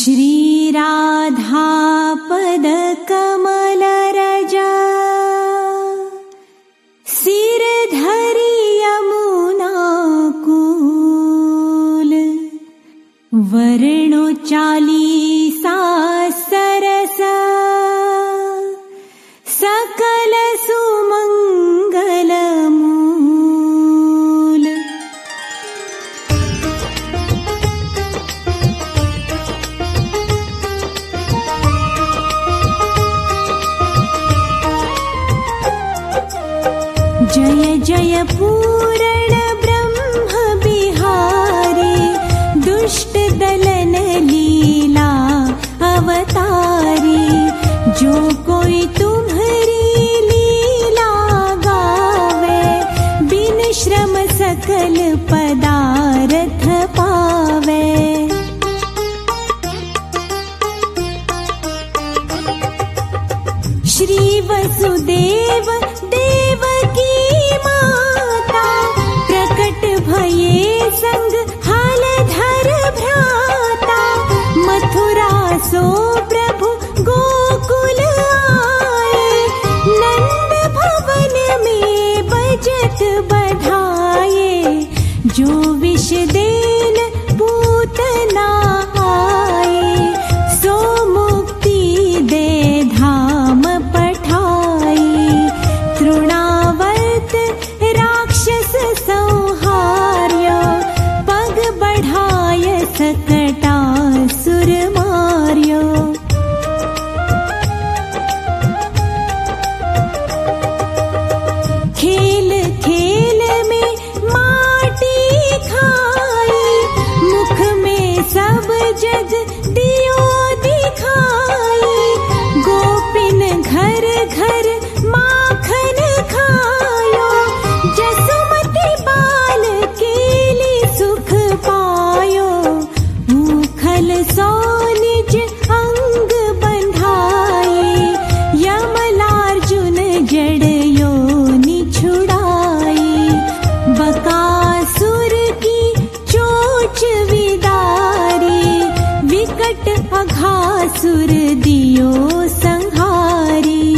श्रीराधापद कमलरजा सिरधरि यमुनाकूल वर्णो चालीसा सरस सकल सुमंगल मूल। जय जय पूरण ब्रह्म बिहारी दुष्ट दलन लीला अवतारी। जो कोई तुम्हारी लीला गावे बिन श्रम सकल पदार्थ पावे। श्री वसुदेव देवकी माता प्रकट भये संग हलधर भ्राता। मथुरा सो प्रभु गोकुल आए नंद भवन में बजत बधाए। जो विष देन पूतना आए सो मुक्ति दे धाम पठाई। तृणावर्त राक्षस संहार्य पग बढ़ाय सकटासुर मार्यो। खेल खेल में माटी खाई मुख में सब जग दियो दिखाई। गोपिन घर घर माखन खायो जसुमति बाल केली सुख पायो। भूखल सो निज अंग बंधाए यमलार्जुन जड़यो छुड़ाई। बकासुर की चोच विदारी विकट अघासुर दियो संहारी।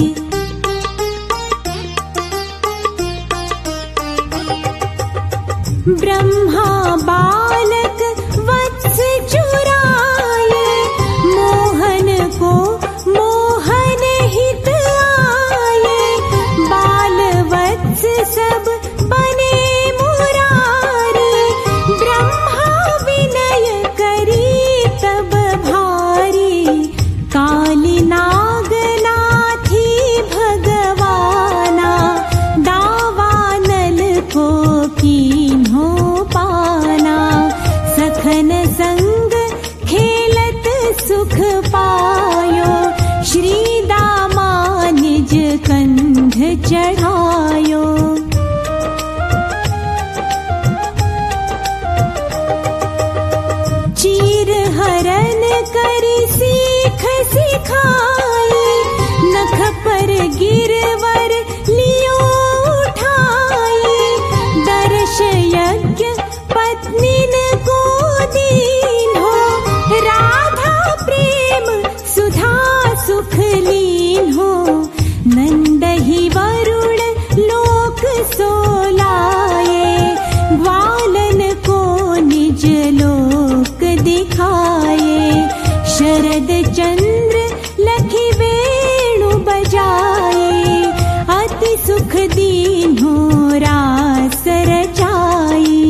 ब्रह्मा बालक वत्स चुराए मोहन को मोहन हित आए। बाल वत्स सब बने मुरारी ब्रह्मा विनय करी तब भारी। काली नागनाथी भगवाना दावानल को कीन्हो पाना। सखन संग खेलत सुख पायो श्री दामा निज कंध चढ़ायो। चीर हरन करी सीख सिखाई नख पर गिरवर लियो उठाई। दर्श यज्ञ पत्नीन को दीन्हो राधा प्रेम सुधा सुख लीन्हो। नंदहि वरुण लोक सोलाए ग्वालन को निज लोक दिखाए। शरद चंद्र लखी वेणु बजाए अति सुख दीन्हो रास रचाई।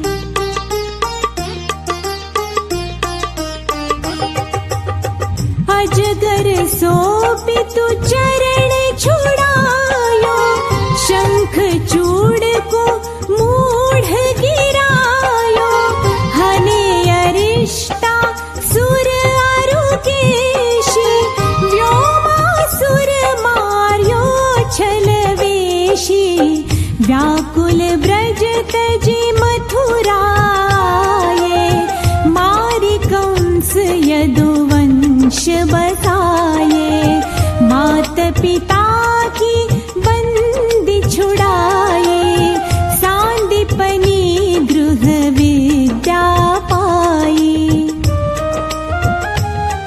अजगर सो पितु चरण छुड़ायो शंख चूड़ को मूढ़ गिरायो। हने अरिष्टा सुर अरुकेशी व्योमासुर मार्यो छलवेशी। व्याकुल ब्रज तजी मथुराए मारी कंस यदुवंश बसाए। मात पिता की बंदी छुड़ाए सांदीपनी गृह विद्या पाई।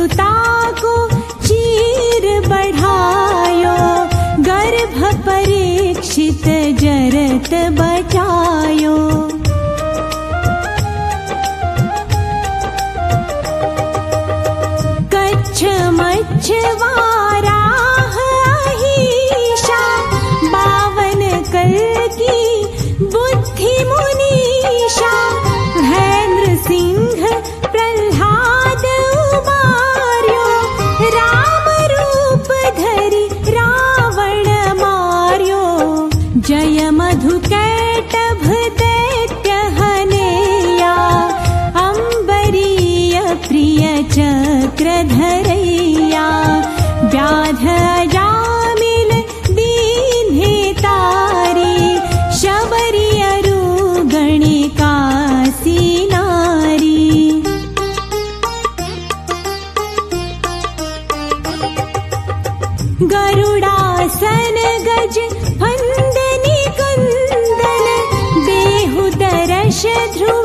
सुता को चीर बढ़ायो, गर्भ परीक्षित जरत बचायो। कच्छ मच्छवाराह अहीशा, 52 कल की बुद्धि मुनीषा। महेंद्र सिंह प्रह्लाद उबार्यो, राम रूप धरि रावण मार्यो। जय मधु कैटभ दैत्य हनेया, अम्बरीय प्रिय चक्र धरैया। व्याध अजामिल दीन्हे तारी, शबरी अरु गणिकासी नारी। गरुडासन गज फंदनी कंदन, देहु दरश ध्रुव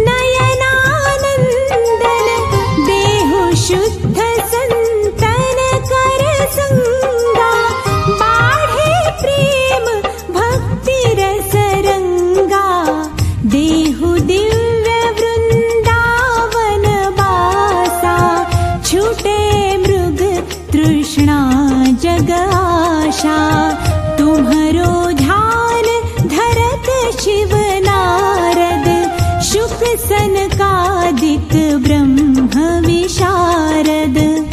नयनानंदन। देहु शुद्ध संतन कर संगा, बाढ़े प्रेम भक्ति रस रंगा। देहु दिव्य वृंदावन बासा, छूटे मृग तृष्णा जग आशा। तुम्हरो ध्यान धरत शिव नारद, शुक सनकादिक ब्रह्म विशारद।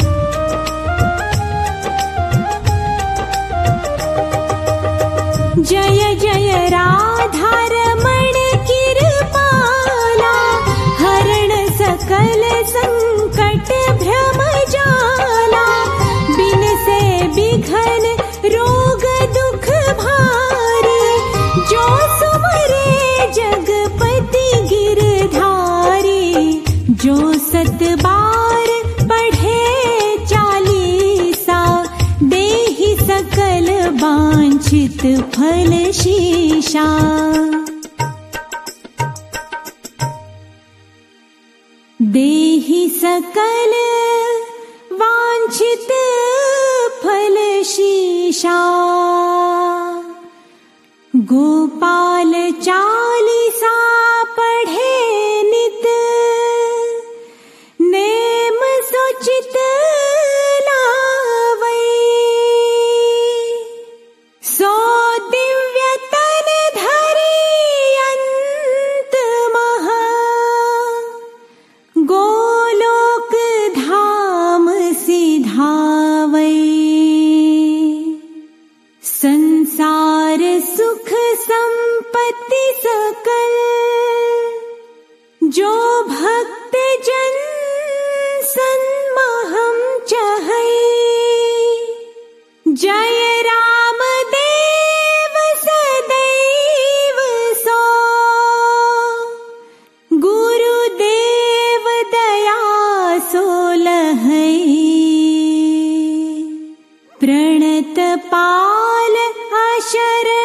जय जय राधा रमण कृपाला, हरण सकल संकट भ्रम जाला। बिन से बिघन रोग दुख भारी, जो सुमरे जगपति गिरधारी। जो सत बार पढ़े चालीसा, देहि सकल वांछित फल शीशा। देहि सकल वांछित फल शीशा। गोपाल चालीसा पढ़े नित, नेम सोचित लावै। सो दिव्य तन धरि अंत महा, गोलोक धाम सिधावै। संसार सुख संपत्ति सकल, जो भक्त जन सन्महम चहै। जय राम देव सदैव सो, गुरुदेव दया सो लहै। प्रणत पाल अशर